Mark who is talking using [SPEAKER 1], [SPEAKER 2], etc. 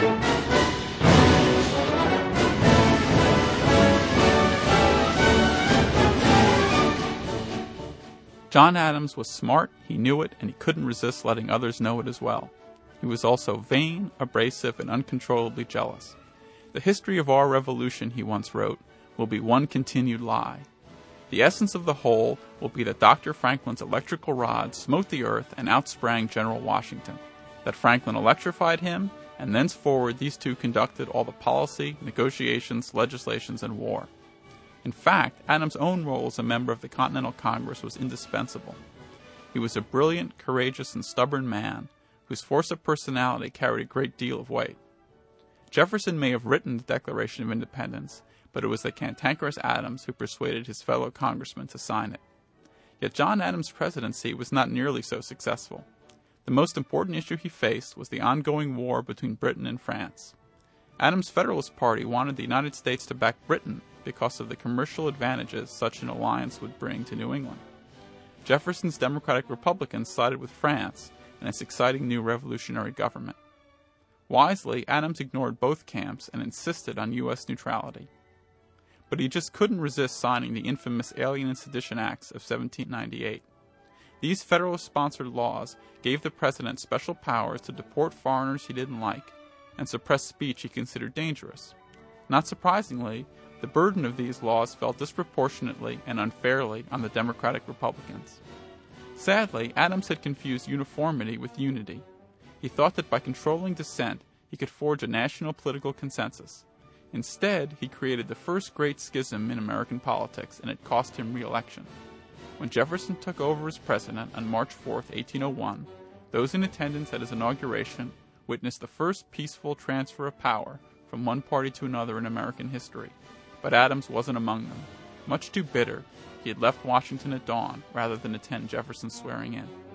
[SPEAKER 1] John Adams was smart, he knew it, and he couldn't resist letting others know it as well. He was also vain, abrasive, and uncontrollably jealous. The history of our revolution, he once wrote, will be one continued lie. The essence of the whole will be that Dr. Franklin's electrical rod smote the earth and outsprang General Washington, that Franklin electrified him, and thenceforward these two conducted all the policy, negotiations, legislations, and war. In fact, Adams' own role as a member of the Continental Congress was indispensable. He was a brilliant, courageous, and stubborn man, whose force of personality carried a great deal of weight. Jefferson may have written the Declaration of Independence, but it was the cantankerous Adams who persuaded his fellow congressmen to sign it. Yet John Adams' presidency was not nearly so successful. The most important issue he faced was the ongoing war between Britain and France. Adams' Federalist Party wanted the United States to back Britain because of the commercial advantages such an alliance would bring to New England. Jefferson's Democratic Republicans sided with France and its exciting new revolutionary government. Wisely, Adams ignored both camps and insisted on U.S. neutrality. But he just couldn't resist signing the infamous Alien and Sedition Acts of 1798. These Federalist-sponsored laws gave the president special powers to deport foreigners he didn't like and suppress speech he considered dangerous. Not surprisingly, the burden of these laws fell disproportionately and unfairly on the Democratic Republicans. Sadly, Adams had confused uniformity with unity. He thought that by controlling dissent, he could forge a national political consensus. Instead, he created the first great schism in American politics, and it cost him re-election. When Jefferson took over as president on March 4, 1801, those in attendance at his inauguration witnessed the first peaceful transfer of power from one party to another in American history. But Adams wasn't among them. Much too bitter, he had left Washington at dawn rather than attend Jefferson's swearing in.